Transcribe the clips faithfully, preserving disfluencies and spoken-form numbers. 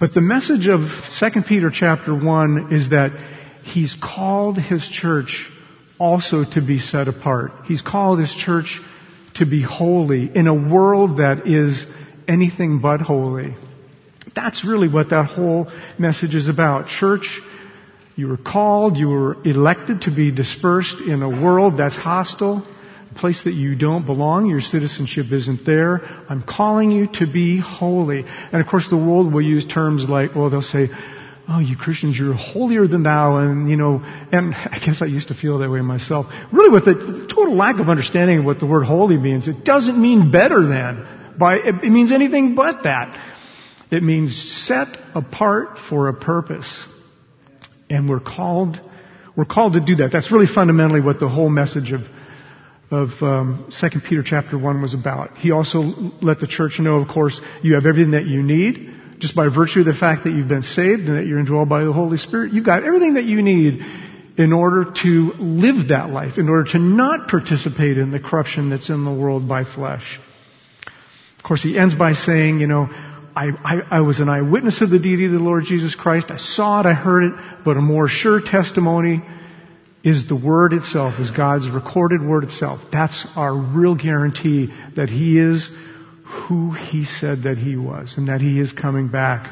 But the message of Second Peter chapter one is that he's called his church also to be set apart. He's called his church to be holy in a world that is anything but holy. That's really what that whole message is about. Church, you were called, you were elected to be dispersed in a world that's hostile, a place that you don't belong, your citizenship isn't there. I'm calling you to be holy. And of course the world will use terms like, well, they'll say, oh, you Christians, you're holier than thou, and you know, and I guess I used to feel that way myself. Really with a total lack of understanding of what the word holy means. It doesn't mean better than. By, it means anything but that. It means set apart for a purpose. And we're called, we're called to do that. That's really fundamentally what the whole message of, of um, Second Peter chapter one was about. He also let the church know, of course, you have everything that you need. Just by virtue of the fact that you've been saved and that you're indwelled by the Holy Spirit, you've got everything that you need in order to live that life, in order to not participate in the corruption that's in the world by flesh. Of course, he ends by saying, you know, I, I, I was an eyewitness of the deity of the Lord Jesus Christ. I saw it, I heard it, but a more sure testimony is the Word itself, is God's recorded Word itself. That's our real guarantee that He is who He said that He was, and that He is coming back.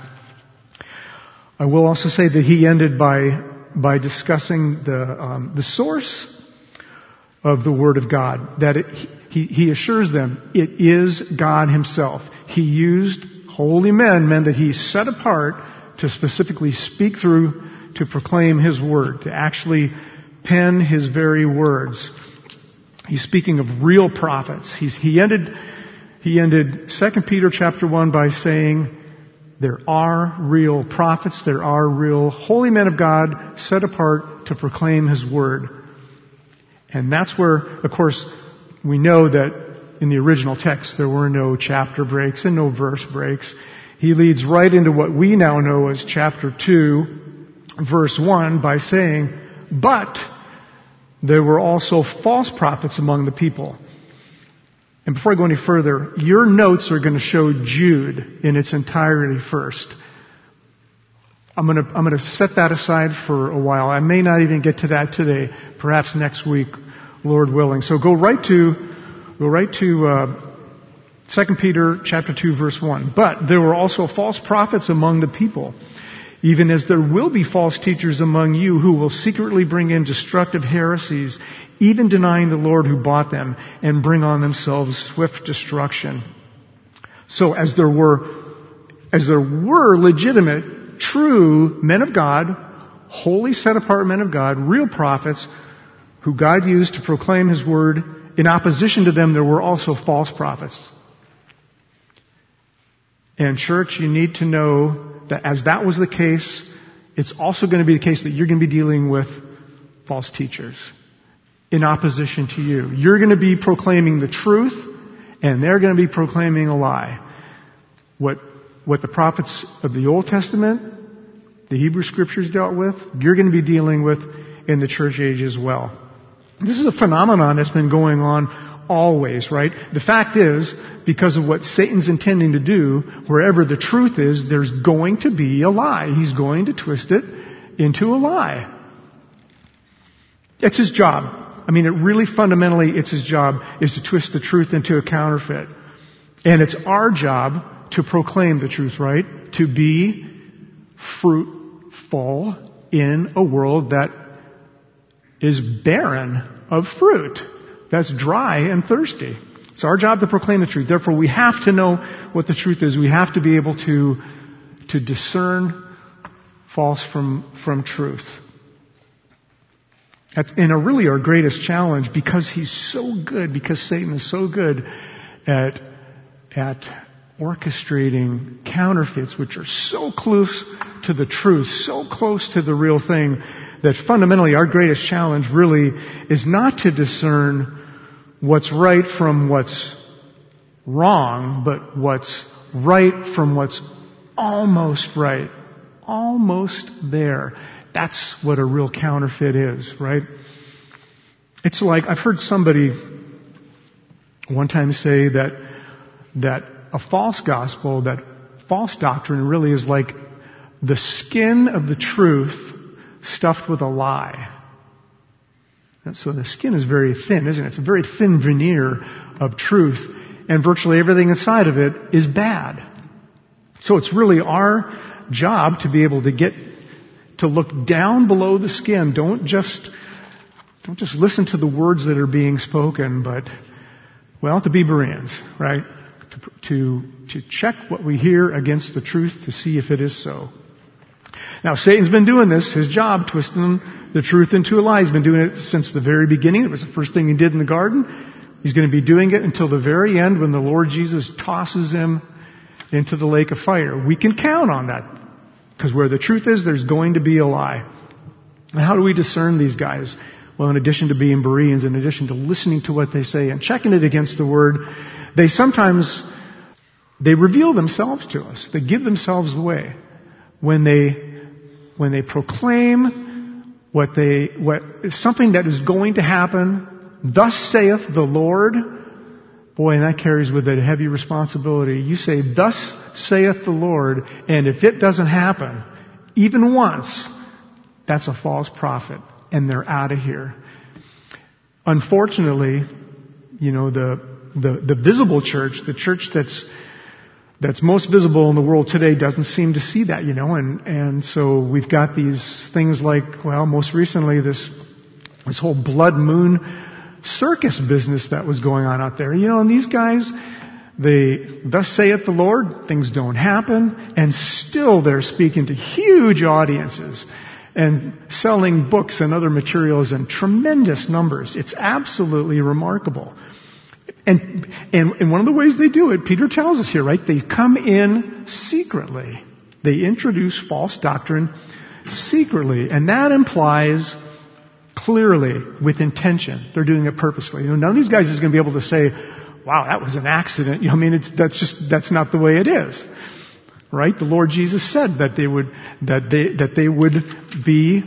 I will also say that he ended by by discussing the um, the source of the Word of God. That it, he he assures them it is God Himself. He used holy men, men that He set apart to specifically speak through, to proclaim His Word, to actually pen His very words. He's speaking of real prophets. He's he ended. He ended Second Peter chapter one by saying, there are real prophets, there are real holy men of God set apart to proclaim His Word. And that's where, of course, we know that in the original text there were no chapter breaks and no verse breaks. He leads right into what we now know as chapter two, verse one, by saying, but there were also false prophets among the people. And before I go any further, your notes are going to show Jude in its entirety first. I'm going to, I'm going to set that aside for a while. I may not even get to that today, perhaps next week, Lord willing. So go right to, go right to, uh, Second Peter chapter two verse one. But there were also false prophets among the people, even as there will be false teachers among you who will secretly bring in destructive heresies, even denying the Lord who bought them, and bring on themselves swift destruction. So as there were, as there were legitimate, true men of God, holy set apart men of God, real prophets, who God used to proclaim His Word, in opposition to them there were also false prophets. And church, you need to know that as that was the case, it's also going to be the case that you're going to be dealing with false teachers in opposition to you. You're going to be proclaiming the truth, and they're going to be proclaiming a lie. What, what the prophets of the Old Testament, the Hebrew Scriptures dealt with, you're going to be dealing with in the church age as well. This is a phenomenon that's been going on always, right? The fact is, because of what Satan's intending to do, wherever the truth is, there's going to be a lie. He's going to twist it into a lie. It's his job. I mean, it really fundamentally, it's his job, is to twist the truth into a counterfeit. And it's our job to proclaim the truth, right? To be fruitful in a world that is barren of fruit, that's dry and thirsty. It's our job to proclaim the truth. Therefore, we have to know what the truth is. We have to be able to, to discern false from, from truth. And a really our greatest challenge, because he's so good, because Satan is so good at, at orchestrating counterfeits, which are so close to the truth, so close to the real thing, that fundamentally our greatest challenge really is not to discern what's right from what's wrong, but what's right from what's almost right. Almost there. That's what a real counterfeit is, right? It's like, I've heard somebody one time say that, that a false gospel, that false doctrine really is like, the skin of the truth stuffed with a lie. And so the skin is very thin, isn't it? It's a very thin veneer of truth, and virtually everything inside of it is bad. So it's really our job to be able to get to look down below the skin. Don't just don't just listen to the words that are being spoken, but, well, to be Bereans, right? To, to, to check what we hear against the truth to see if it is so. Now, Satan's been doing this, his job, twisting the truth into a lie. He's been doing it since the very beginning. It was the first thing he did in the garden. He's going to be doing it until the very end when the Lord Jesus tosses him into the lake of fire. We can count on that, because where the truth is, there's going to be a lie. And how do we discern these guys? Well, in addition to being Bereans, in addition to listening to what they say and checking it against the Word, they sometimes, they reveal themselves to us. They give themselves away when they, when they proclaim what they, what something that is going to happen. Thus saith the Lord. Boy, and that carries with it a heavy responsibility. You say, thus saith the Lord, and if it doesn't happen, even once, that's a false prophet, and they're out of here. Unfortunately, you know, the, the, the visible church, the church that's, that's most visible in the world today doesn't seem to see that, you know, and, and so we've got these things like, well, most recently this, this whole blood moon circus business that was going on out there. You know, and these guys, they, thus saith the Lord, things don't happen, and still they're speaking to huge audiences and selling books and other materials in tremendous numbers. It's absolutely remarkable. And, and, and one of the ways they do it, Peter tells us here, right? They come in secretly. They introduce false doctrine secretly, and that implies clearly, with intention. They're doing it purposely. You know, none of these guys is going to be able to say, wow, that was an accident. You know, I mean, it's, that's just, that's not the way it is. Right? The Lord Jesus said that they would, that they, that they would be,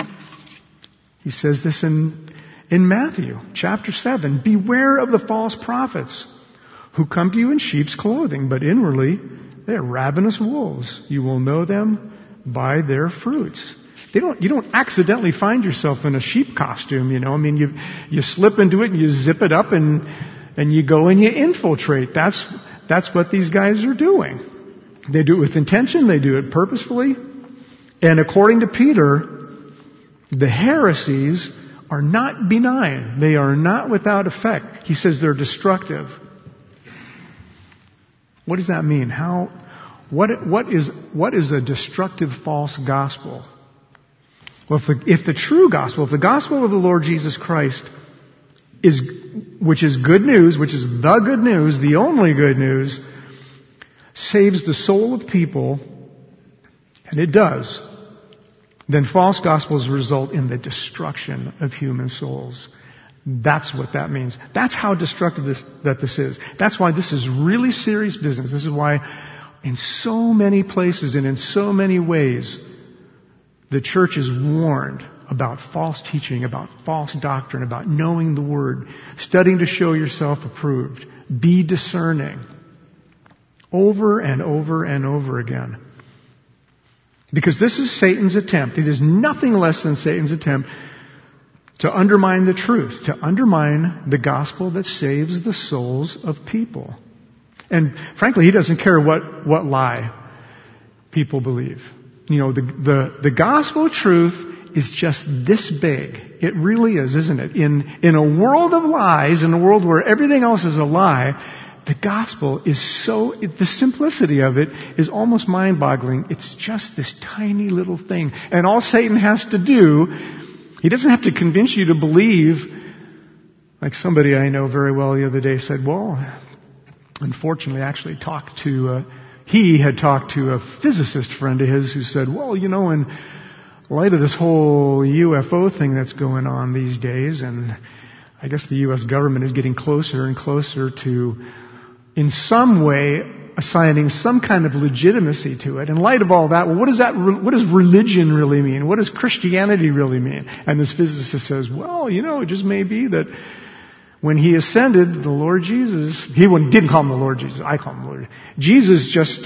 he says this in, in Matthew chapter seven, beware of the false prophets who come to you in sheep's clothing, but inwardly they are ravenous wolves. You will know them by their fruits. They don't, you don't accidentally find yourself in a sheep costume, you know. I mean, you, you slip into it and you zip it up and, and you go and you infiltrate. That's, that's what these guys are doing. They do it with intention. They do it purposefully. And according to Peter, the heresies are not benign. They are not without effect. He says they're destructive. What does that mean? How, what, what is, what is a destructive false gospel? Well, if the, if the true gospel, if the gospel of the Lord Jesus Christ is, which is good news, which is the good news, the only good news, saves the soul of people, and it does, then false gospels result in the destruction of human souls. That's what that means. That's how destructive this, that this is. That's why this is really serious business. This is why in so many places and in so many ways, the church is warned about false teaching, about false doctrine, about knowing the Word, studying to show yourself approved. Be discerning. Over and over and over again. Because this is Satan's attempt. It is nothing less than Satan's attempt to undermine the truth, to undermine the gospel that saves the souls of people. And frankly, he doesn't care what, what lie people believe. You know, the, the, the gospel truth is just this big. It really is, isn't it? In, in a world of lies, in a world where everything else is a lie, the gospel is so, the simplicity of it is almost mind-boggling. It's just this tiny little thing. And all Satan has to do, he doesn't have to convince you to believe, like somebody I know very well the other day said, well, unfortunately, I actually talked to, uh, he had talked to a physicist friend of his who said, well, you know, in light of this whole U F O thing that's going on these days, and I guess the U S government is getting closer and closer to, in some way, assigning some kind of legitimacy to it. In light of all that, well, what does that, what does religion really mean? What does Christianity really mean? And this physicist says, well, you know, it just may be that when he ascended, the Lord Jesus, he didn't call him the Lord Jesus, I call him the Lord. Jesus just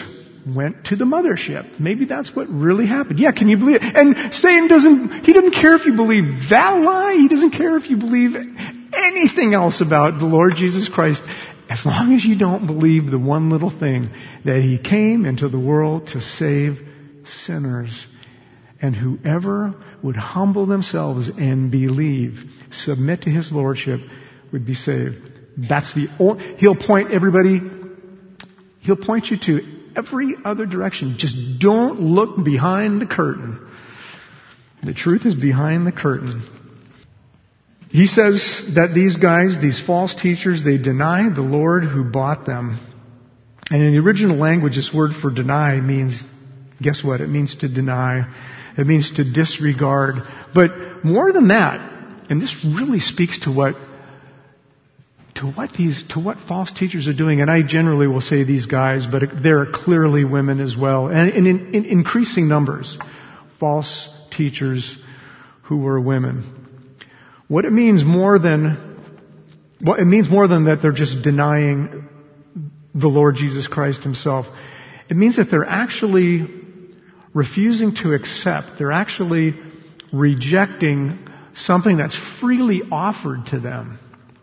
went to the mothership. Maybe that's what really happened. Yeah, can you believe it? And Satan doesn't, he doesn't care if you believe that lie. He doesn't care if you believe anything else about the Lord Jesus Christ, as long as you don't believe the one little thing, that He came into the world to save sinners. And whoever would humble themselves and believe, submit to His Lordship, would be saved. That's the only, He'll point everybody, He'll point you to every other direction. Just don't look behind the curtain. The truth is behind the curtain. He says that these guys, these false teachers, they deny the Lord who bought them. And in the original language, this word for deny means, guess what? It means to deny. It means to disregard. But more than that, and this really speaks to what to what these to what false teachers are doing, and I generally will say these guys, but there are clearly women as well, and in, in increasing numbers, false teachers who are women. What it means more than well, it means more than that they're just denying the Lord Jesus Christ Himself. It means that they're actually refusing to accept. They're actually rejecting something that's freely offered to them.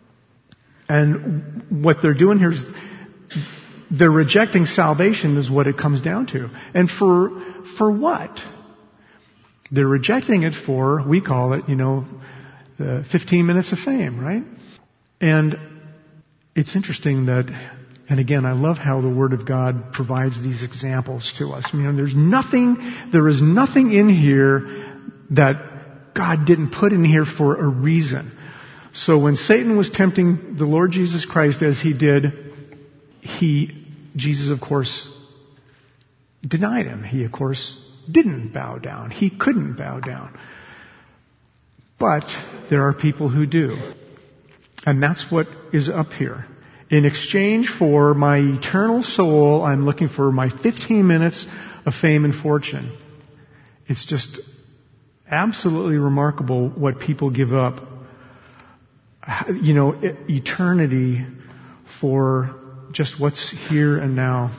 And what they're doing here is they're rejecting salvation is what it comes down to. And for, for what? They're rejecting it for, we call it, you know, the fifteen minutes of fame, right? And it's interesting that, and again, I love how the Word of God provides these examples to us. You know, there's nothing, there is nothing in here that God didn't put in here for a reason. So when Satan was tempting the Lord Jesus Christ as he did, he, Jesus of course, denied Him. He of course didn't bow down. He couldn't bow down. But there are people who do. And that's what is up here. In exchange for my eternal soul, I'm looking for my fifteen minutes of fame and fortune. It's just absolutely remarkable what people give up. You know, eternity for just what's here and now.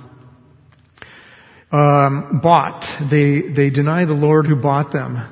Um, bought. They, they deny the Lord who bought them.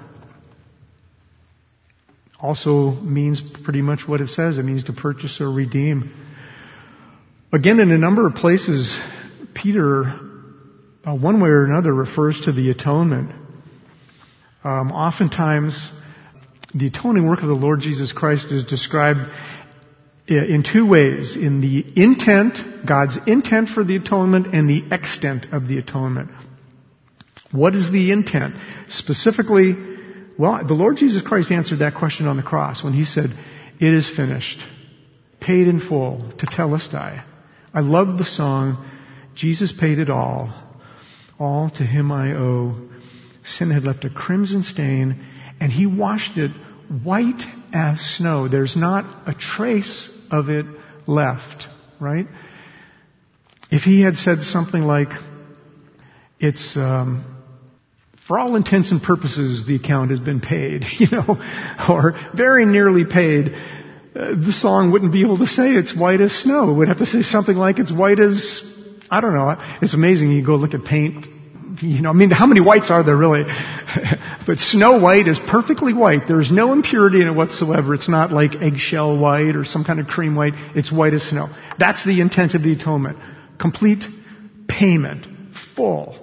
Also means pretty much what it says. It means to purchase or redeem. Again, in a number of places, Peter, uh, one way or another, refers to the atonement. Um, oftentimes, the atoning work of the Lord Jesus Christ is described in two ways. In the intent, God's intent for the atonement, and the extent of the atonement. What is the intent? Specifically, well, the Lord Jesus Christ answered that question on the cross when He said, "It is finished, paid in full, tetelestai." I love the song, "Jesus paid it all, all to Him I owe. Sin had left a crimson stain, and He washed it white as snow." There's not a trace of it left, right? If He had said something like, it's, um, for all intents and purposes, the account has been paid, you know, or very nearly paid, uh, the song wouldn't be able to say it's white as snow. It would have to say something like it's white as, I don't know. It's amazing. You go look at paint. You know, I mean, how many whites are there really? But Snow White is perfectly white. There's no impurity in it whatsoever. It's not like eggshell white or some kind of cream white. It's white as snow. That's the intent of the atonement. Complete payment. Full.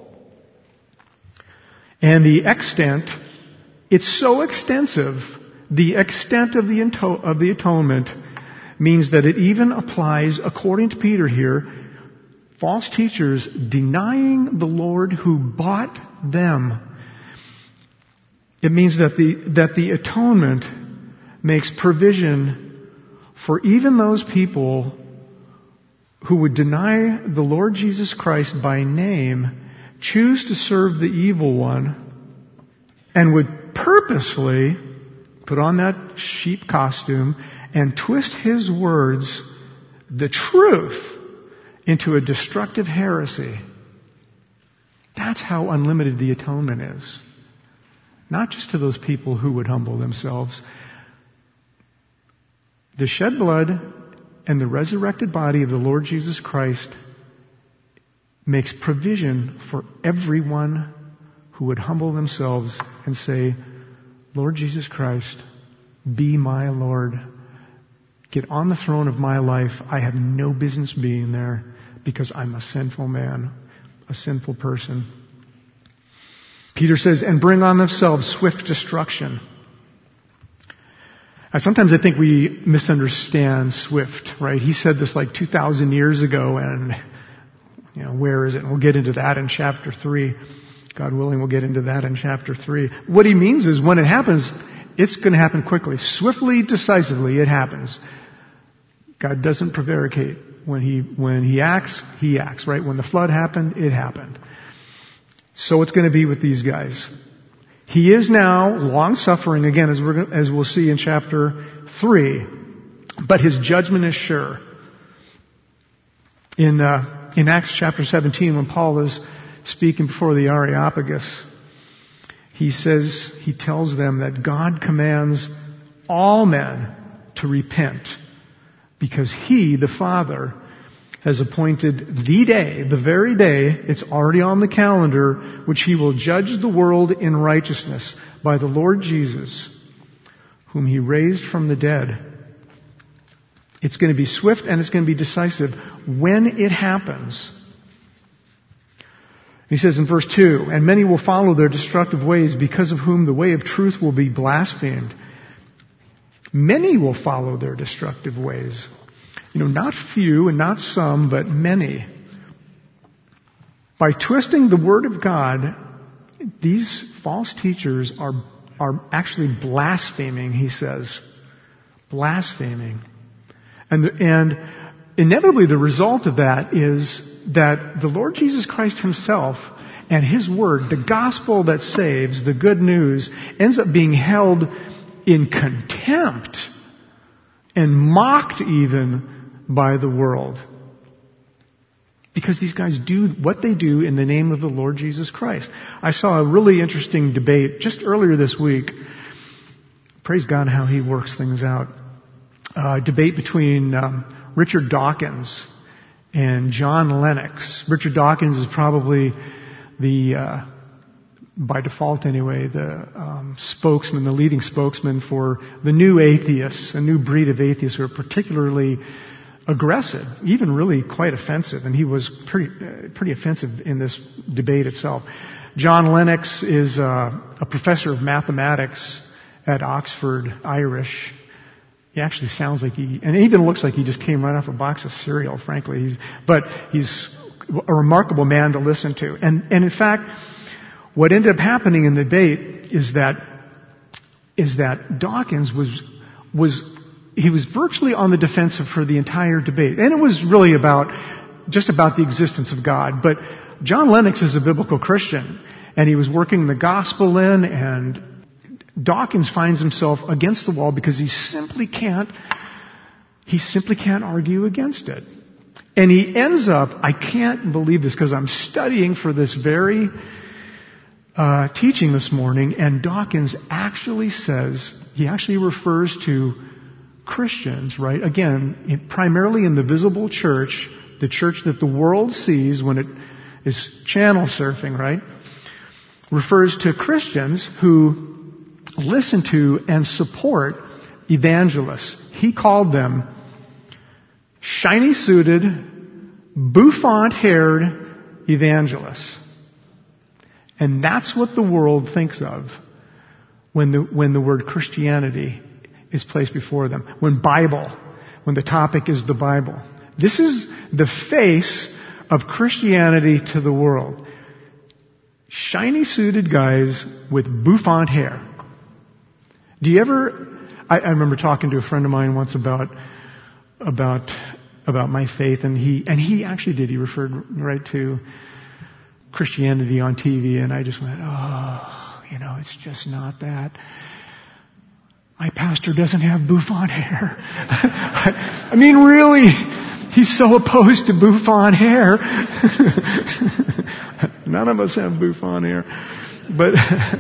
And the extent, it's so extensive, the extent of the, of the atonement means that it even applies, according to Peter here, false teachers denying the Lord who bought them. It means that the, that the atonement makes provision for even those people who would deny the Lord Jesus Christ by name, choose to serve the evil one, and would purposely put on that sheep costume and twist His words, the truth, into a destructive heresy. That's how unlimited the atonement is. Not just to those people who would humble themselves. The shed blood and the resurrected body of the Lord Jesus Christ makes provision for everyone who would humble themselves and say, Lord Jesus Christ, be my Lord. Get on the throne of my life. I have no business being there because I'm a sinful man, a sinful person. Peter says, and bring on themselves swift destruction. Now, sometimes I think we misunderstand swift, right? He said this like two thousand years ago, and you know, where is it? And we'll get into that in chapter three. God willing, we'll get into that in chapter three. What he means is when it happens, it's going to happen quickly. Swiftly, decisively, it happens. God doesn't prevaricate. When he, when he acts, he acts, right? When the flood happened, it happened. So it's going to be with these guys. He is now long-suffering, again, as, we're, as we'll see in chapter three. But his judgment is sure. In, uh, in Acts chapter seventeen, when Paul is speaking before the Areopagus, he says, he tells them that God commands all men to repent because he, the Father, has appointed the day, the very day, it's already on the calendar, which he will judge the world in righteousness by the Lord Jesus, whom he raised from the dead. It's going to be swift and it's going to be decisive. When it happens, he says in verse two, and many will follow their destructive ways, because of whom the way of truth will be blasphemed. Many will follow their destructive ways. You know, not few and not some, but many. By twisting the Word of God, these false teachers are, are actually blaspheming, he says. Blaspheming. And, and inevitably the result of that is that the Lord Jesus Christ himself and his Word, the gospel that saves, the good news, ends up being held in contempt and mocked even by the world. Because these guys do what they do in the name of the Lord Jesus Christ. I saw a really interesting debate just earlier this week. Praise God how he works things out. A debate between um, Richard Dawkins and John Lennox. Richard Dawkins is probably the, uh, by default anyway, the um, spokesman, the leading spokesman for the new atheists, a new breed of atheists who are particularly aggressive, even really quite offensive, and he was pretty uh, pretty offensive in this debate itself. John Lennox is uh, a professor of mathematics at Oxford, Irish. He actually sounds like he, and it even looks like he just came right off a box of cereal, frankly. He's, but he's a remarkable man to listen to. And, and in fact, what ended up happening in the debate is that is that Dawkins was was he was virtually on the defensive for the entire debate. And it was really about, just about the existence of God. But John Lennox is a biblical Christian, and he was working the gospel in, and Dawkins finds himself against the wall because he simply can't, he simply can't argue against it. And he ends up, I can't believe this because I'm studying for this very uh, teaching this morning, and Dawkins actually says, he actually refers to Christians, right? Again, it, primarily in the visible church, the church that the world sees when it is channel surfing, right? Refers to Christians who listen to and support evangelists. He called them shiny-suited, bouffant-haired evangelists. And that's what the world thinks of when the, when the word Christianity is placed before them. When Bible, when the topic is the Bible. This is the face of Christianity to the world. Shiny-suited guys with bouffant hair. Do you ever, I, I remember talking to a friend of mine once about, about, about my faith, and he, and he actually did, he referred right to Christianity on T V, and I just went, oh, you know, it's just not that. My pastor doesn't have bouffant hair. I, I mean, really, he's so opposed to bouffant hair. None of us have bouffant hair. But,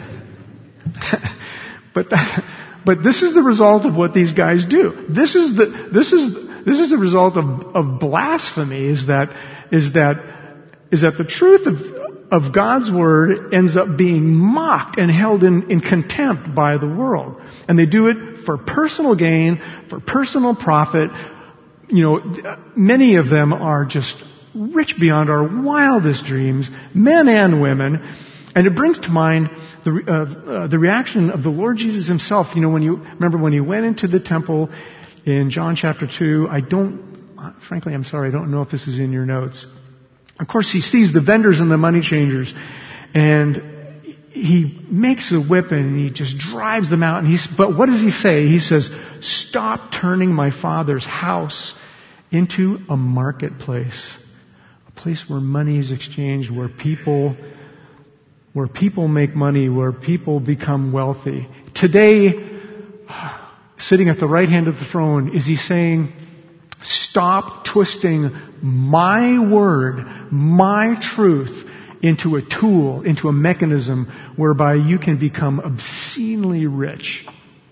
but, that, but this is the result of what these guys do. This is the, this is, this is the result of, of blasphemy, is that, is that, is that the truth of, of God's Word ends up being mocked and held in, in contempt by the world. And they do it for personal gain, for personal profit. You know, many of them are just rich beyond our wildest dreams, men and women. And it brings to mind the, uh, uh, the reaction of the Lord Jesus himself. You know, when you remember when he went into the temple in John chapter two, I don't, frankly, I'm sorry, I don't know if this is in your notes. Of course, he sees the vendors and the money changers, and he makes a whip and he just drives them out. And he's, but what does he say? He says, "Stop turning my Father's house into a marketplace, a place where money is exchanged, where people, where people make money, where people become wealthy." Today, sitting at the right hand of the throne, is he saying, stop twisting my word, my truth, into a tool, into a mechanism whereby you can become obscenely rich.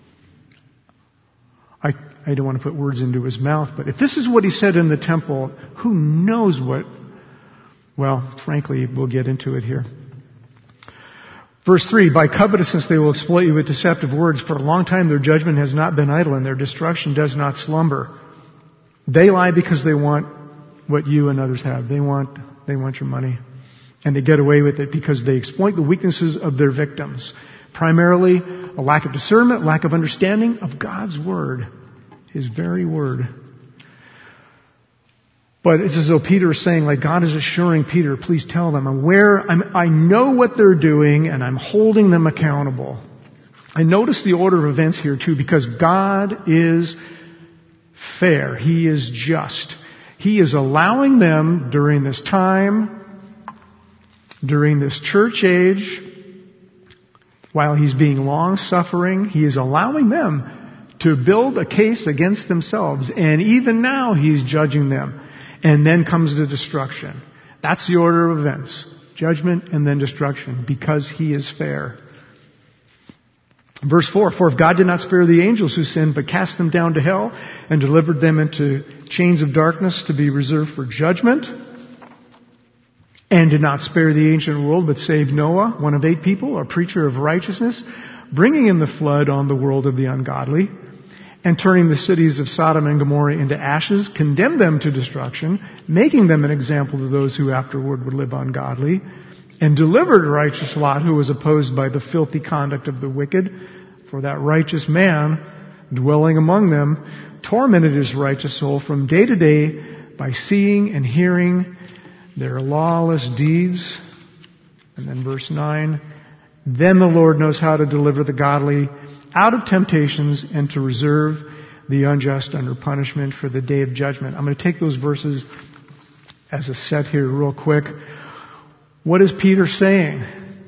I, I don't want to put words into his mouth, but if this is what he said in the temple, who knows what? Well, frankly, we'll get into it here. Verse three, "By covetousness they will exploit you with deceptive words. For a long time their judgment has not been idle, and their destruction does not slumber." They lie because they want what you and others have. They want, they want your money. And they get away with it because they exploit the weaknesses of their victims. Primarily, a lack of discernment, lack of understanding of God's Word, His very Word. But it's as though Peter is saying, like God is assuring Peter, please tell them, I'm aware, I'm, I know what they're doing, and I'm holding them accountable. And notice the order of events here too, because God is fair. He is just. He is allowing them during this time, during this church age, while He's being long-suffering, He is allowing them to build a case against themselves. And even now He's judging them. And then comes the destruction. That's the order of events. Judgment and then destruction, because He is fair. Verse four, "For if God did not spare the angels who sinned, but cast them down to hell and delivered them into chains of darkness to be reserved for judgment, and did not spare the ancient world, but saved Noah, one of eight people, a preacher of righteousness, bringing in the flood on the world of the ungodly, and turning the cities of Sodom and Gomorrah into ashes, condemned them to destruction, making them an example to those who afterward would live ungodly, and delivered righteous Lot, who was opposed by the filthy conduct of the wicked. For that righteous man, dwelling among them, tormented his righteous soul from day to day by seeing and hearing their lawless deeds." And then verse nine, "Then the Lord knows how to deliver the godly out of temptations and to reserve the unjust under punishment for the day of judgment." I'm going to take those verses as a set here real quick. What is Peter saying?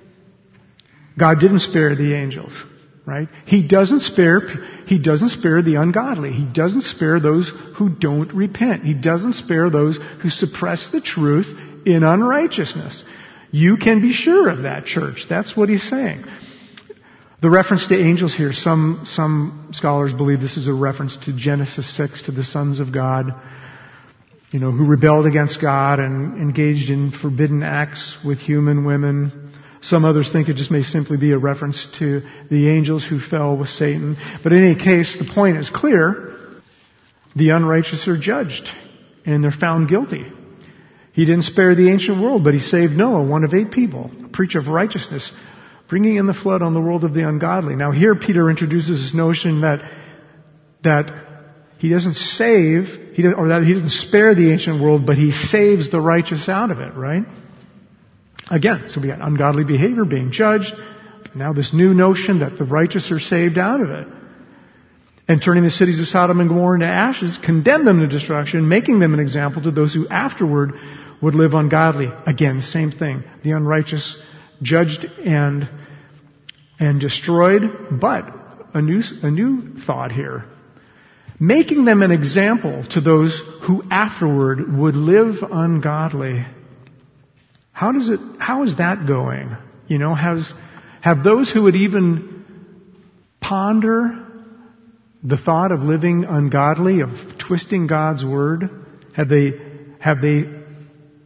God didn't spare the angels, right? He doesn't spare, He doesn't spare the ungodly. He doesn't spare those who don't repent. He doesn't spare those who suppress the truth in unrighteousness. You can be sure of that, church. That's what he's saying. The reference to angels here, some, some scholars believe this is a reference to Genesis six, to the sons of God, you know, who rebelled against God and engaged in forbidden acts with human women. Some others think it just may simply be a reference to the angels who fell with Satan. But in any case, the point is clear. The unrighteous are judged, and they're found guilty. He didn't spare the ancient world, but He saved Noah, one of eight people, a preacher of righteousness, bringing in the flood on the world of the ungodly. Now here Peter introduces this notion that that He doesn't save, he doesn't, or that He doesn't spare the ancient world, but He saves the righteous out of it, right? Again, so we got ungodly behavior being judged. Now this new notion that the righteous are saved out of it. And turning the cities of Sodom and Gomorrah into ashes, condemn them to destruction, making them an example to those who afterward would live ungodly. Again, same thing. The unrighteous judged and and destroyed, but a new a new thought here. Making them an example to those who afterward would live ungodly. How does it, how is that going? You know, has, have those who would even ponder the thought of living ungodly, of twisting God's word, have they, have they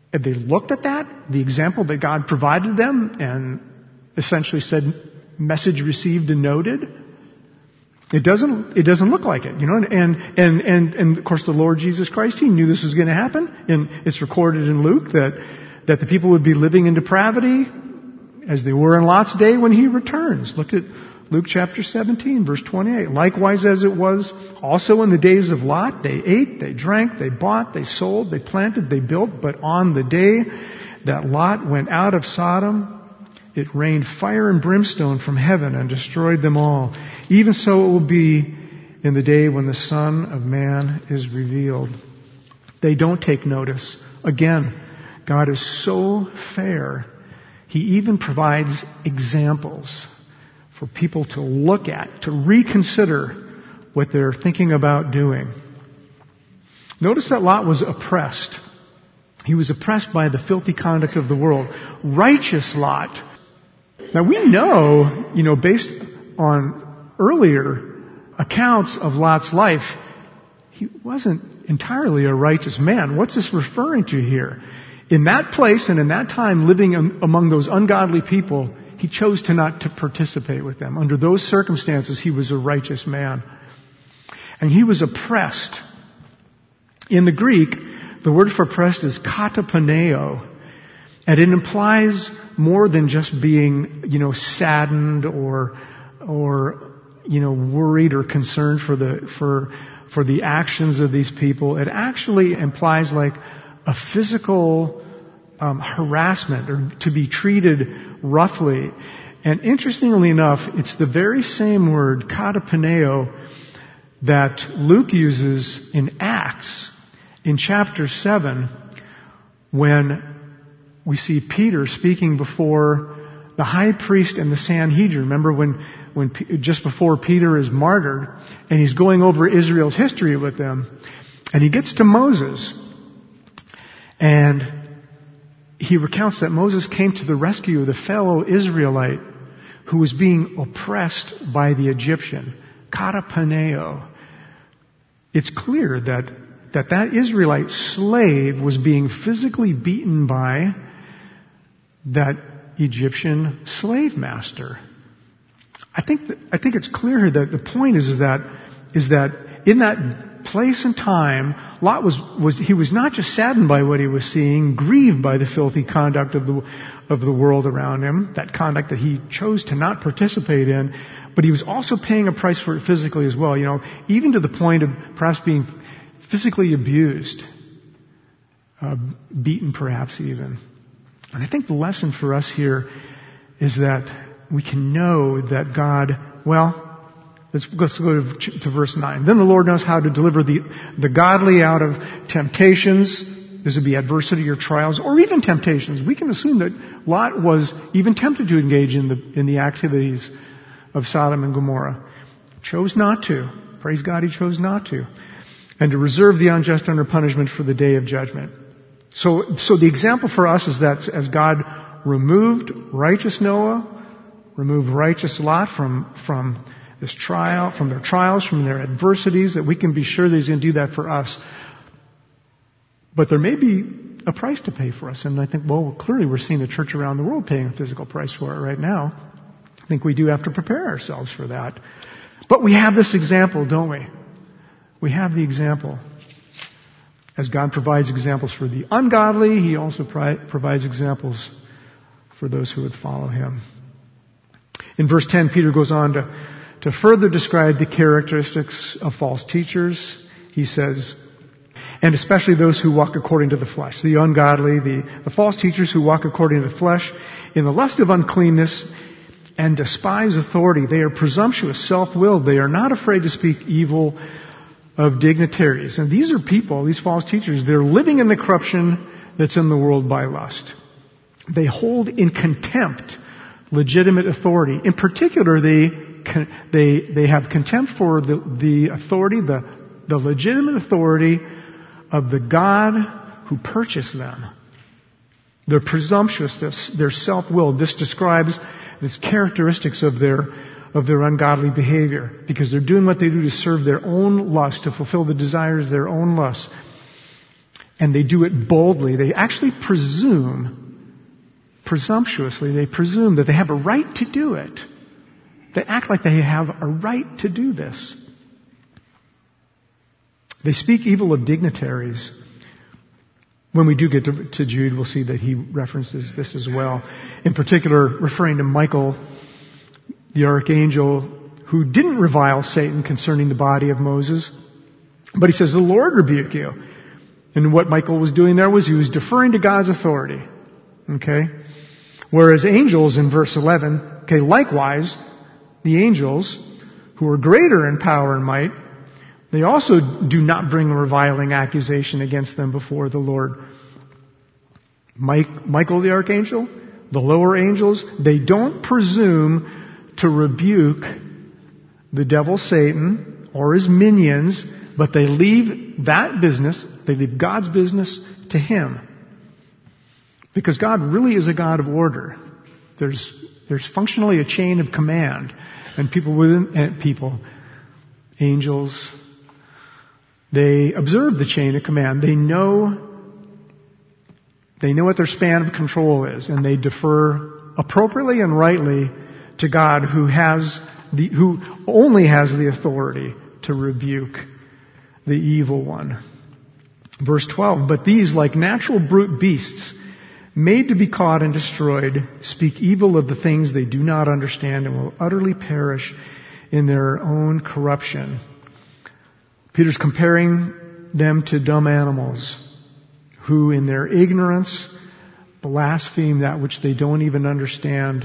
And they looked at that, the example that God provided them, and essentially said, message received and noted. It doesn't, it doesn't look like it, you know, and, and, and, and of course the Lord Jesus Christ, He knew this was going to happen. And it's recorded in Luke that, that the people would be living in depravity as they were in Lot's day when he returns. Look at Luke chapter seventeen, verse twenty-eight. Likewise as it was also in the days of Lot, they ate, they drank, they bought, they sold, they planted, they built, but on the day that Lot went out of Sodom, it rained fire and brimstone from heaven and destroyed them all. Even so it will be in the day when the Son of Man is revealed. They don't take notice. Again, God is so fair. He even provides examples for people to look at, to reconsider what they're thinking about doing. Notice that Lot was oppressed. He was oppressed by the filthy conduct of the world. Righteous Lot. Now we know, you know, based on earlier accounts of Lot's life, he wasn't entirely a righteous man. What's this referring to here? In that place and in that time, living among those ungodly people, he chose to not to participate with them. Under those circumstances, he was a righteous man. And he was oppressed. In the Greek, the word for oppressed is katapaneo. And it implies more than just being, you know, saddened or, or, you know, worried or concerned for the, for, for the actions of these people. It actually implies like a physical um, harassment or to be treated roughly. And interestingly enough, it's the very same word, katapaneo, that Luke uses in Acts in chapter seven when we see Peter speaking before the high priest and the Sanhedrin. Remember when, when just before Peter is martyred and he's going over Israel's history with them, and he gets to Moses and he recounts that Moses came to the rescue of the fellow Israelite who was being oppressed by the Egyptian. Katapaneo. It's clear that, that that Israelite slave was being physically beaten by that Egyptian slave master. I think that, I think it's clear here that the point is that is that in that place and time, Lot was was he was not just saddened by what he was seeing, grieved by the filthy conduct of the of the world around him, that conduct that he chose to not participate in, but he was also paying a price for it physically as well. You know, even to the point of perhaps being physically abused, uh, beaten perhaps even. And I think the lesson for us here is that we can know that God, well, let's, let's go to, to verse nine. Then the Lord knows how to deliver the, the godly out of temptations. This would be adversity or trials, or even temptations. We can assume that Lot was even tempted to engage in the, in the activities of Sodom and Gomorrah. Chose not to. Praise God, he chose not to. And to reserve the unjust under punishment for the day of judgment. So, so the example for us is that as God removed righteous Noah, removed righteous Lot from, from this trial, from their trials, from their adversities, that we can be sure that He's going to do that for us. But there may be a price to pay for us. And I think, well, clearly we're seeing the church around the world paying a physical price for it right now. I think we do have to prepare ourselves for that. But we have this example, don't we? We have the example. As God provides examples for the ungodly, He also pri- provides examples for those who would follow Him. In verse ten, Peter goes on to, to further describe the characteristics of false teachers. He says, and especially those who walk according to the flesh, the ungodly, the, the false teachers who walk according to the flesh, in the lust of uncleanness and despise authority. They are presumptuous, self-willed. They are not afraid to speak evil of dignitaries. And these are people, these false teachers, they're living in the corruption that's in the world by lust. They hold in contempt legitimate authority. In particular, they they they have contempt for the, the authority, the, the legitimate authority of the God who purchased them. They're presumptuous, they're self-willed. This describes these characteristics of their of their ungodly behavior, because they're doing what they do to serve their own lust, to fulfill the desires of their own lust. And they do it boldly. They actually presume, presumptuously, they presume that they have a right to do it. They act like they have a right to do this. They speak evil of dignitaries. When we do get to, to Jude, we'll see that he references this as well. In particular, referring to Michael, the archangel, who didn't revile Satan concerning the body of Moses. But he says, the Lord rebuke you. And what Michael was doing there was he was deferring to God's authority. Okay? Whereas angels in verse eleven, okay, likewise, the angels, who are greater in power and might, they also do not bring a reviling accusation against them before the Lord. Mike, Michael the archangel, the lower angels, they don't presume to rebuke the devil Satan or his minions, but they leave that business, they leave God's business to him. Because God really is a God of order. There's, there's functionally a chain of command. And people within, and people, angels, they observe the chain of command. They know, they know what their span of control is, and they defer appropriately and rightly to God, who has the, who only has the authority to rebuke the evil one. Verse twelve, but these, like natural brute beasts, made to be caught and destroyed, speak evil of the things they do not understand and will utterly perish in their own corruption. Peter's comparing them to dumb animals who in their ignorance blaspheme that which they don't even understand.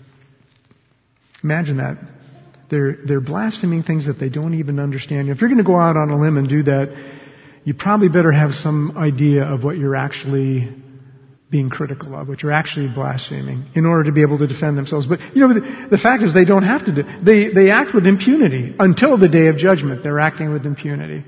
Imagine that. They're, they're blaspheming things that they don't even understand. If you're going to go out on a limb and do that, you probably better have some idea of what you're actually being critical of, what you're actually blaspheming, in order to be able to defend themselves. But, you know, the, the fact is they don't have to do, they, they act with impunity until the day of judgment. They're acting with impunity.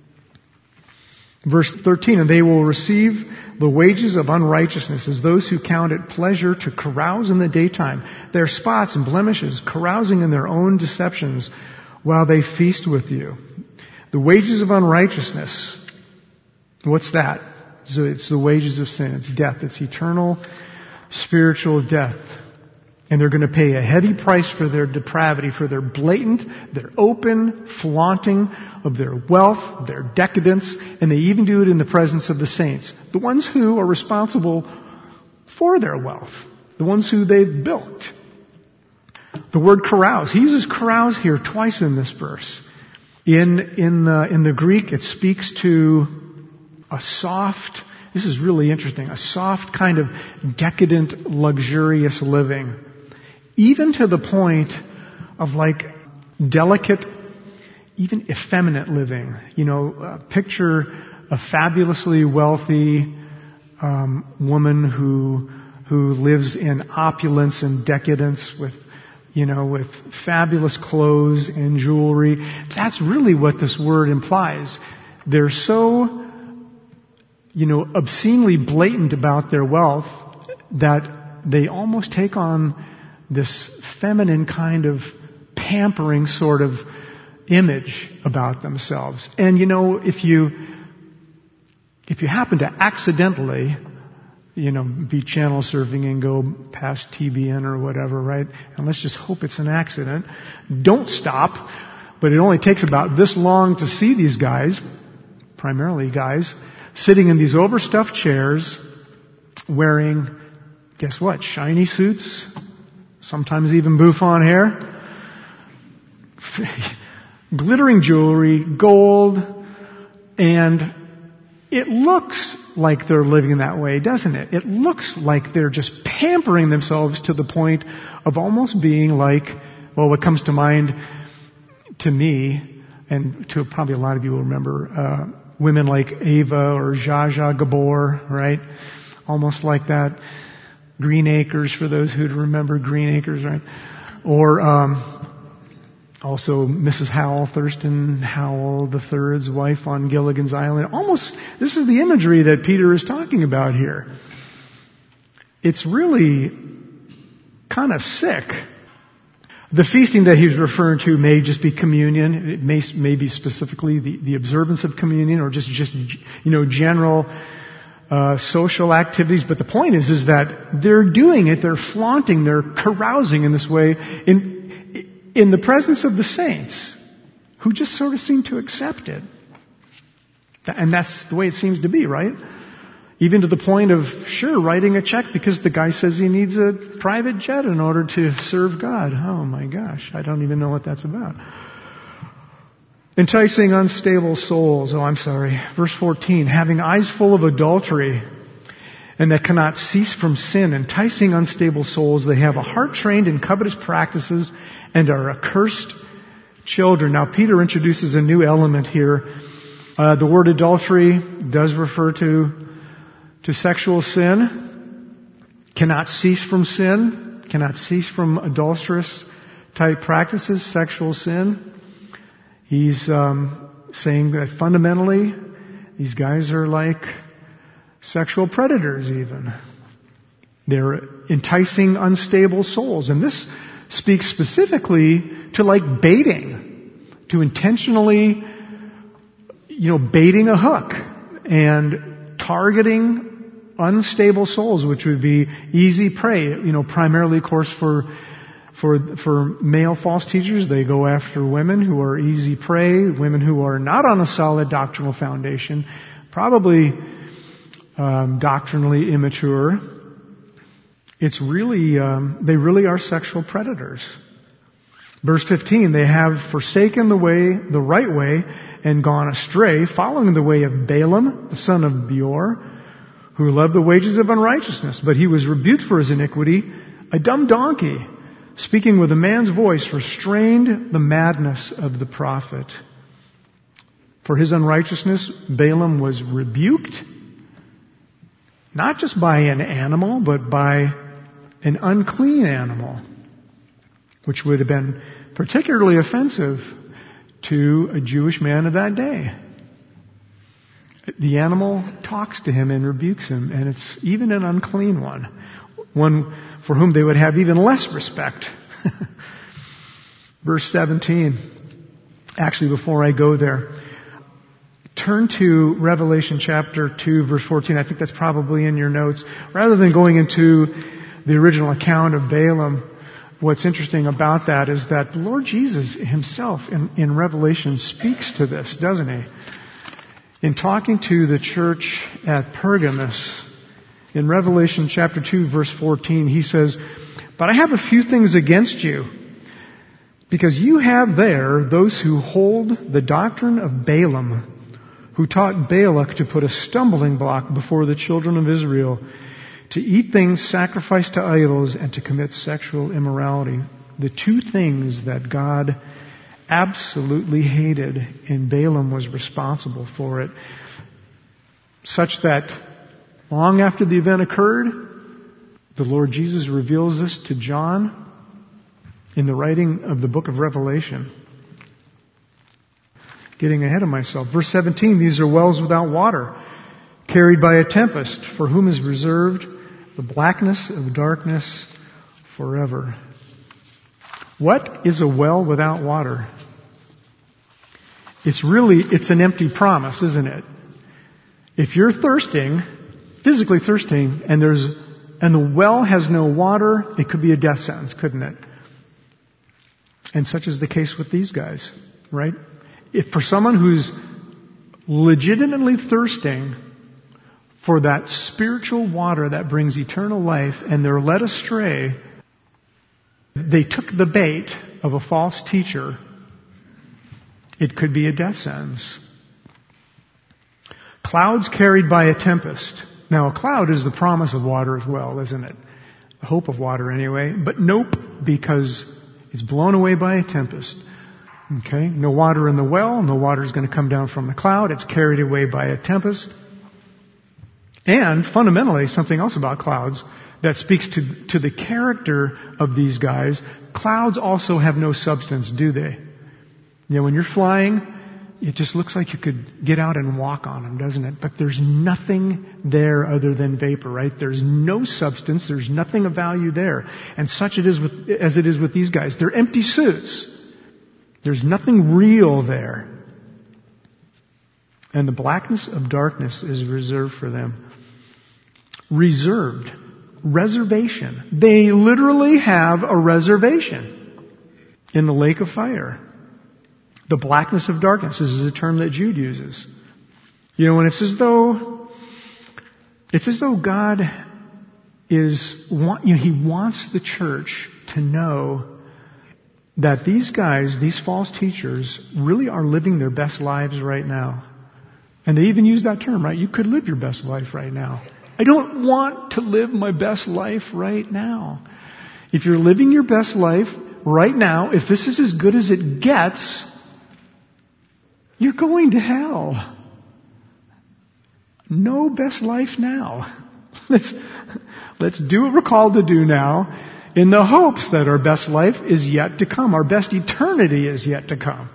Verse thirteen, and they will receive the wages of unrighteousness as those who count it pleasure to carouse in the daytime. Their spots and blemishes, carousing in their own deceptions while they feast with you. The wages of unrighteousness, what's that? So it's the wages of sin. It's death. It's eternal spiritual death. And they're going to pay a heavy price for their depravity, for their blatant, their open flaunting of their wealth, their decadence, and they even do it in the presence of the saints. The ones who are responsible for their wealth. The ones who they've built. The word carouse. He uses carouse here twice in this verse. In, in the, in the Greek, it speaks to a soft, this is really interesting, a soft kind of decadent, luxurious living. Even to the point of like delicate, even effeminate living. You know, uh, picture a fabulously wealthy um, woman who who lives in opulence and decadence with, you know, with fabulous clothes and jewelry. That's really what this word implies. They're so, you know, obscenely blatant about their wealth that they almost take on this feminine kind of pampering sort of image about themselves. And you know, if you, if you happen to accidentally, you know, be channel surfing and go past T B N or whatever, right? And let's just hope it's an accident. Don't stop. But it only takes about this long to see these guys, primarily guys, sitting in these overstuffed chairs, wearing, guess what, shiny suits, sometimes even bouffant hair, glittering jewelry, gold, and it looks like they're living that way, doesn't it? It looks like they're just pampering themselves to the point of almost being like, well, what comes to mind to me, and to probably a lot of you will remember, uh, women like Ava or Zsa Zsa Gabor, right? Almost like that. Green Acres, for those who remember Green Acres, right? Or um, also Missus Howell, Thurston Howell the third's wife on Gilligan's Island. Almost, this is the imagery that Peter is talking about here. It's really kind of sick. The feasting that he's referring to may just be communion. It may, may be specifically the, the observance of communion, or just, just, you know, general, uh, social activities. But the point is, is that they're doing it, they're flaunting, they're carousing in this way in, in the presence of the saints, who just sort of seem to accept it. And that's the way it seems to be, right? Even to the point of, sure, writing a check because the guy says he needs a private jet in order to serve God. Oh my gosh, I don't even know what that's about. Enticing unstable souls. Oh, I'm sorry. Verse fourteen, having eyes full of adultery and that cannot cease from sin, enticing unstable souls. They have a heart trained in covetous practices and are accursed children. Now, Peter introduces a new element here. Uh, the word adultery does refer to to sexual sin, cannot cease from sin, cannot cease from adulterous type practices, sexual sin. He's um, saying that fundamentally these guys are like sexual predators even. They're enticing unstable souls. And this speaks specifically to like baiting, to intentionally, you know, baiting a hook and targeting unstable souls, which would be easy prey, you know, primarily, of course, for for for male false teachers. They go after women who are easy prey, women who are not on a solid doctrinal foundation, probably um, doctrinally immature. It's really, um, they really are sexual predators. Verse fifteen, they have forsaken the way, the right way, and gone astray, following the way of Balaam, the son of Beor, who loved the wages of unrighteousness, but he was rebuked for his iniquity. A dumb donkey, speaking with a man's voice, restrained the madness of the prophet. For his unrighteousness, Balaam was rebuked, not just by an animal, but by an unclean animal, which would have been particularly offensive to a Jewish man of that day. The animal talks to him and rebukes him, and it's even an unclean one, one for whom they would have even less respect. Verse seventeen. Actually, before I go there, turn to Revelation chapter two, verse fourteen. I think that's probably in your notes. Rather than going into the original account of Balaam, what's interesting about that is that the Lord Jesus himself in, in Revelation speaks to this, doesn't he? In talking to the church at Pergamos, in Revelation chapter two, verse fourteen, he says, "But I have a few things against you, because you have there those who hold the doctrine of Balaam, who taught Balak to put a stumbling block before the children of Israel, to eat things sacrificed to idols and to commit sexual immorality." The two things that God absolutely hated, and Balaam was responsible for it, such that long after the event occurred, the Lord Jesus reveals this to John in the writing of the book of Revelation. Getting ahead of myself. Verse seventeen, these are wells without water, carried by a tempest, for whom is reserved the blackness of darkness forever. What is a well without water? It's really, it's an empty promise, isn't it? If you're thirsting, physically thirsting, and there's, and the well has no water, it could be a death sentence, couldn't it? And such is the case with these guys, right? If for someone who's legitimately thirsting for that spiritual water that brings eternal life, and they're led astray, they took the bait of a false teacher, it could be a death sentence. Clouds carried by a tempest. Now, a cloud is the promise of water as well, isn't it? The hope of water anyway. But nope, because it's blown away by a tempest. Okay? No water in the well. No water is going to come down from the cloud. It's carried away by a tempest. And fundamentally, something else about clouds that speaks to, to the character of these guys. Clouds also have no substance, do they? You know, when you're flying, it just looks like you could get out and walk on them, doesn't it? But there's nothing there other than vapor, right? There's no substance. There's nothing of value there. And such it is with, as it is with these guys. They're empty suits. There's nothing real there. And the blackness of darkness is reserved for them. Reserved. Reservation. They literally have a reservation in the lake of fire. The blackness of darkness is a term that Jude uses. You know, and it's as though, it's as though God is, you know, He wants the church to know that these guys, these false teachers, really are living their best lives right now. And they even use that term, right? You could live your best life right now. I don't want to live my best life right now. If you're living your best life right now, if this is as good as it gets, you're going to hell. No best life now. Let's, let's do what we're called to do now in the hopes that our best life is yet to come. Our best eternity is yet to come.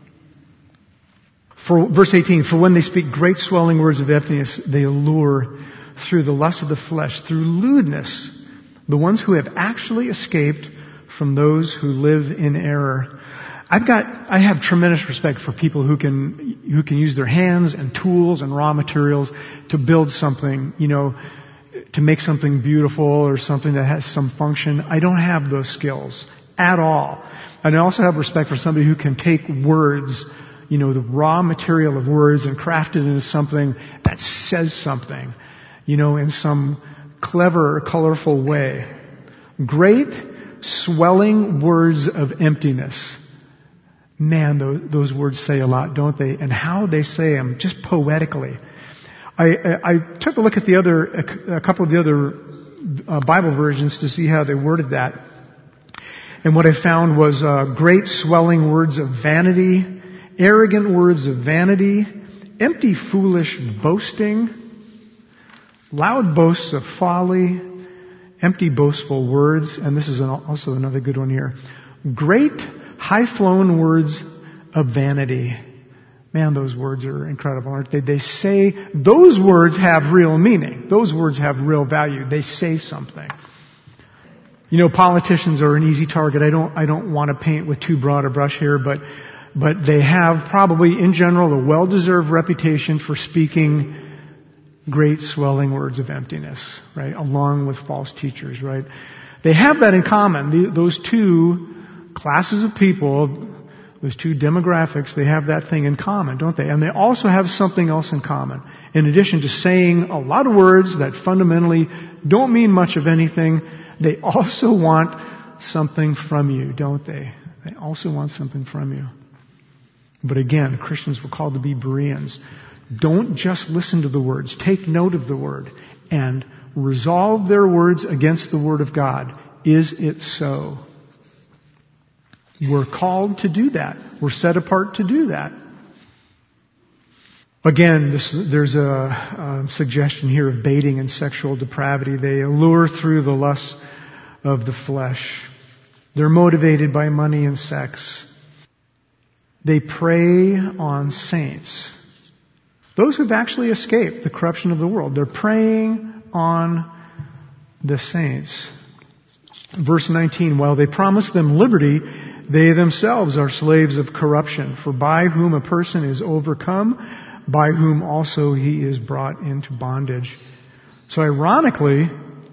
For verse eighteen, for when they speak great swelling words of emptiness, they allure through the lust of the flesh, through lewdness, the ones who have actually escaped from those who live in error. I've got, I have tremendous respect for people who can, who can use their hands and tools and raw materials to build something, you know, to make something beautiful or something that has some function. I don't have those skills at all. And I also have respect for somebody who can take words, you know, the raw material of words and craft it into something that says something, you know, in some clever, colorful way. Great, swelling words of emptiness. Man, those, those words say a lot, don't they? And how they say them, just poetically. I, I, I took a look at the other, a, a couple of the other uh, Bible versions to see how they worded that. And what I found was uh, great swelling words of vanity, arrogant words of vanity, empty foolish boasting, loud boasts of folly, empty boastful words, and this is an, also another good one here. Great high-flown words of vanity. Man, those words are incredible, aren't they? They say, those words have real meaning. Those words have real value. They say something. You know, politicians are an easy target. I don't, I don't want to paint with too broad a brush here, but, but they have probably in general a well-deserved reputation for speaking great swelling words of emptiness, right? Along with false teachers, right? They have that in common. The, those two classes of people, those two demographics, they have that thing in common, don't they? And they also have something else in common. In addition to saying a lot of words that fundamentally don't mean much of anything, they also want something from you, don't they? They also want something from you. But again, Christians were called to be Bereans. Don't just listen to the words. Take note of the word and resolve their words against the word of God. Is it so? We're called to do that. We're set apart to do that. Again, this, there's a, a suggestion here of baiting and sexual depravity. They allure through the lusts of the flesh. They're motivated by money and sex. They prey on saints. Those who've actually escaped the corruption of the world. They're preying on the saints. Verse nineteen, while they promise them liberty, they themselves are slaves of corruption. For by whom a person is overcome, by whom also he is brought into bondage. So ironically,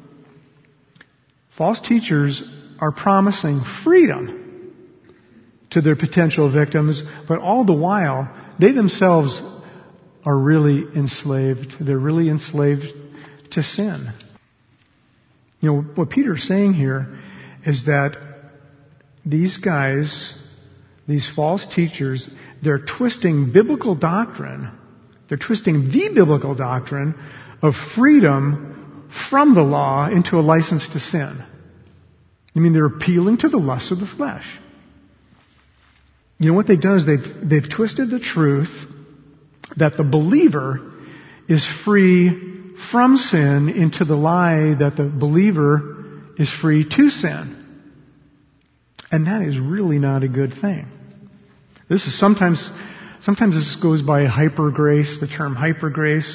false teachers are promising freedom to their potential victims, but all the while, they themselves are really enslaved. They're really enslaved to sin. You know, what Peter's saying here is that these guys, these false teachers, they're twisting biblical doctrine. They're twisting the biblical doctrine of freedom from the law into a license to sin. I mean, they're appealing to the lusts of the flesh. You know what they've done is they've, they've twisted the truth that the believer is free from sin into the lie that the believer is free to sin. And that is really not a good thing. This is sometimes, Sometimes this goes by hyper grace, the term hyper grace.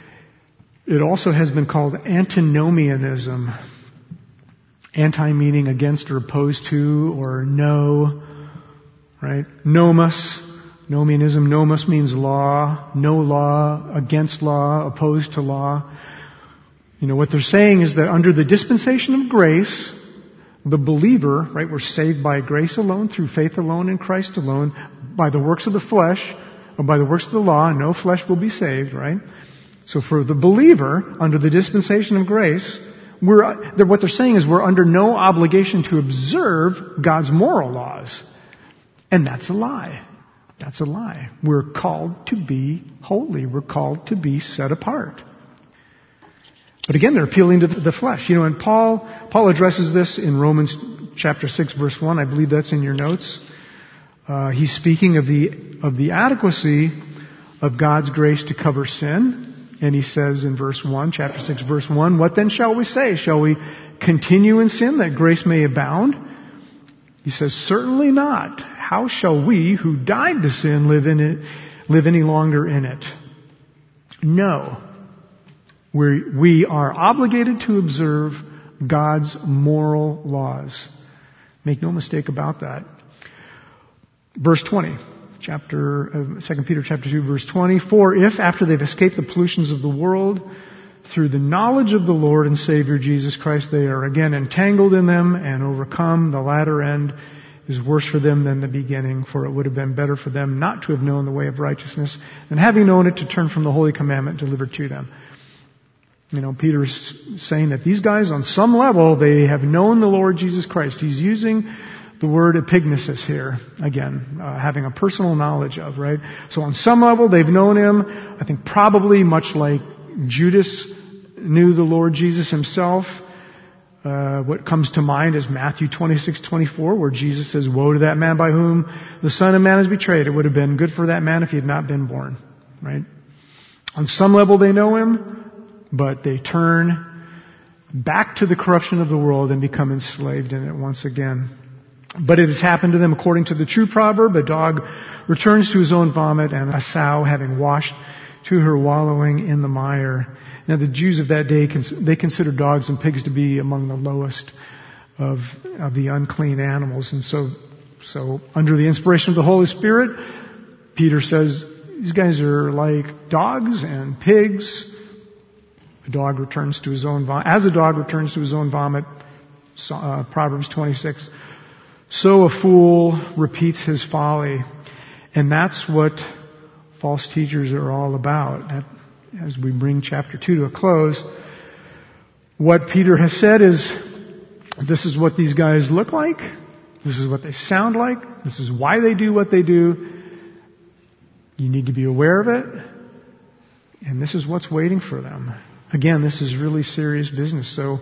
It also has been called antinomianism. Anti meaning against or opposed to or no, right? Nomos, nomianism, nomos means law, no law, against law, opposed to law. You know, what they're saying is that under the dispensation of grace, the believer, right, we're saved by grace alone, through faith alone, in Christ alone, by the works of the flesh, or by the works of the law, no flesh will be saved, right? So for the believer, under the dispensation of grace, we're, they're, what they're saying is we're under no obligation to observe God's moral laws. And that's a lie. That's a lie. We're called to be holy. We're called to be set apart. But again, they're appealing to the flesh. You know, and Paul, Paul addresses this in Romans chapter six, verse one. I believe that's in your notes. Uh, he's speaking of the, of the adequacy of God's grace to cover sin. And he says in verse one, chapter six, verse one, what then shall we say? Shall we continue in sin that grace may abound? He says, certainly not. How shall we who died to sin live in it, live any longer in it? No. We're, we are obligated to observe God's moral laws. Make no mistake about that. Verse twenty. Chapter, uh, Second Peter chapter two, verse twenty. For if, after they've escaped the pollutions of the world, through the knowledge of the Lord and Savior Jesus Christ, they are again entangled in them and overcome, the latter end is worse for them than the beginning, for it would have been better for them not to have known the way of righteousness, than having known it to turn from the holy commandment delivered to them. You know, Peter's saying that these guys, on some level, they have known the Lord Jesus Christ. He's using the word epignosis here, again, uh, having a personal knowledge of, right? So on some level, they've known Him. I think probably much like Judas knew the Lord Jesus Himself. Uh, what comes to mind is Matthew twenty-six twenty-four, where Jesus says, woe to that man by whom the Son of Man is betrayed. It would have been good for that man if he had not been born, right? On some level, they know Him, but they turn back to the corruption of the world and become enslaved in it once again. But it has happened to them according to the true proverb, a dog returns to his own vomit, and a sow, having washed, to her wallowing in the mire. Now the Jews of that day, they considered dogs and pigs to be among the lowest of, of the unclean animals. And so, so under the inspiration of the Holy Spirit, Peter says, these guys are like dogs and pigs. A dog returns to his own vomit. As a dog returns to his own vomit, uh, Proverbs twenty-six. So a fool repeats his folly. And that's what false teachers are all about. As we bring chapter two to a close, what Peter has said is, this is what these guys look like. This is what they sound like. This is why they do what they do. You need to be aware of it. And this is what's waiting for them. Again, this is really serious business. So,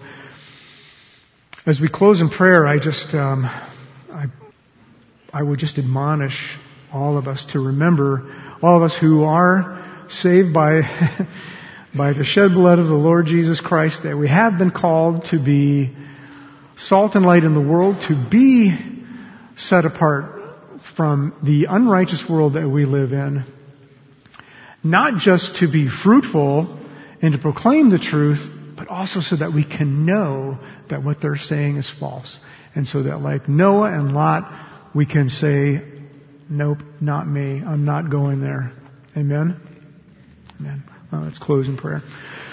as we close in prayer, I just, um, I, I would just admonish all of us to remember, all of us who are saved by, by the shed blood of the Lord Jesus Christ, that we have been called to be salt and light in the world, to be set apart from the unrighteous world that we live in. Not just to be fruitful and to proclaim the truth, but also so that we can know that what they're saying is false. And so that like Noah and Lot, we can say, nope, not me. I'm not going there. Amen? Amen. Well, let's close in prayer.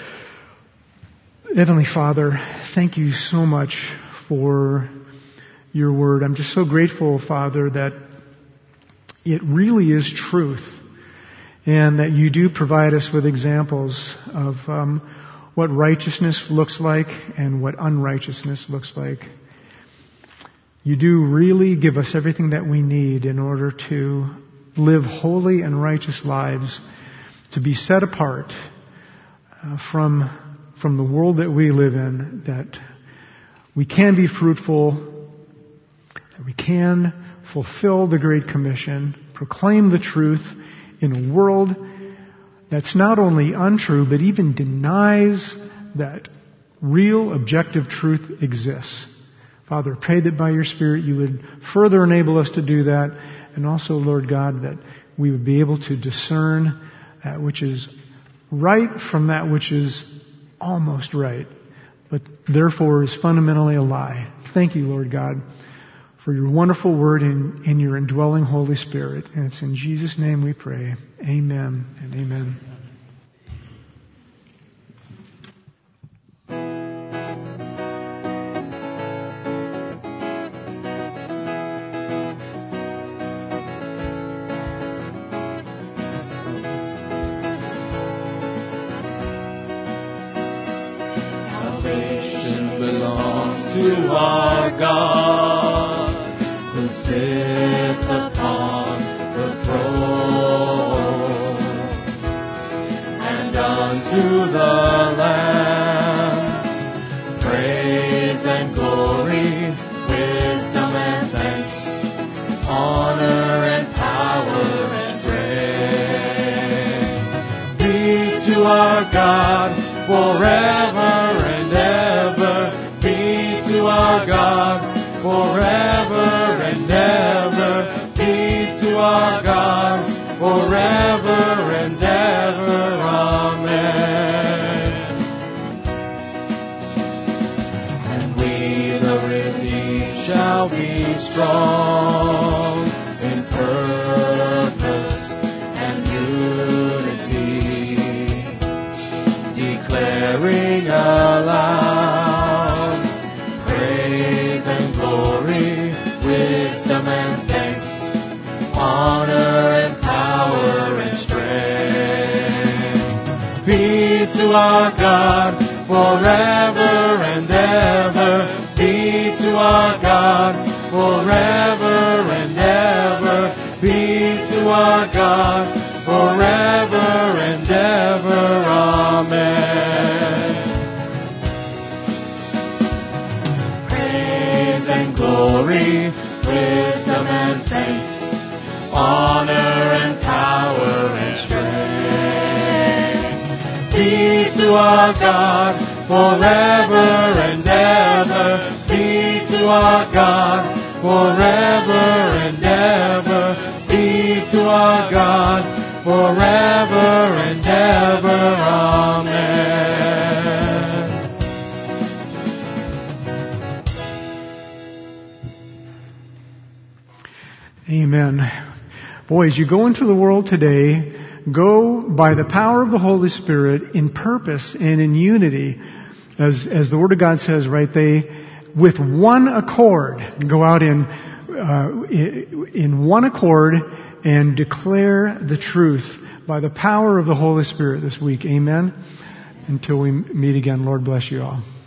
Heavenly Father, thank you so much for your word. I'm just so grateful, Father, that it really is truth. And that you do provide us with examples of um, what righteousness looks like and what unrighteousness looks like. You do really give us everything that we need in order to live holy and righteous lives, to be set apart uh, from, from the world that we live in, that we can be fruitful, that we can fulfill the Great Commission, proclaim the truth, in a world that's not only untrue, but even denies that real objective truth exists. Father, I pray that by your Spirit you would further enable us to do that, and also, Lord God, that we would be able to discern that which is right from that which is almost right, but therefore is fundamentally a lie. Thank you, Lord God, for your wonderful word and, and your indwelling Holy Spirit. And it's in Jesus' name we pray. Amen and amen. To our God, who sits upon the throne, and unto the Lamb, praise and glory, wisdom and thanks, honor and power and strength, be to our God forever and ever. To our God forever and ever. Be to our God forever and ever. Amen. And we, the redeemed, shall be strong in purpose and unity, declaring aloud praise and glory, wisdom and thanks, honor and power and strength. Be to our God forever and ever. Be to our God forever and ever. Be to our God forever and ever. Amen. And glory, wisdom and thanks, honor and power and strength. Be to our God forever and ever. Be to our God forever and ever. Be to our God forever and ever. Amen. Amen. Boys, you go into the world today, go by the power of the Holy Spirit in purpose and in unity, as as the Word of God says, right? They, with one accord, go out in uh, in one accord and declare the truth by the power of the Holy Spirit this week. Amen. Until we meet again, Lord bless you all.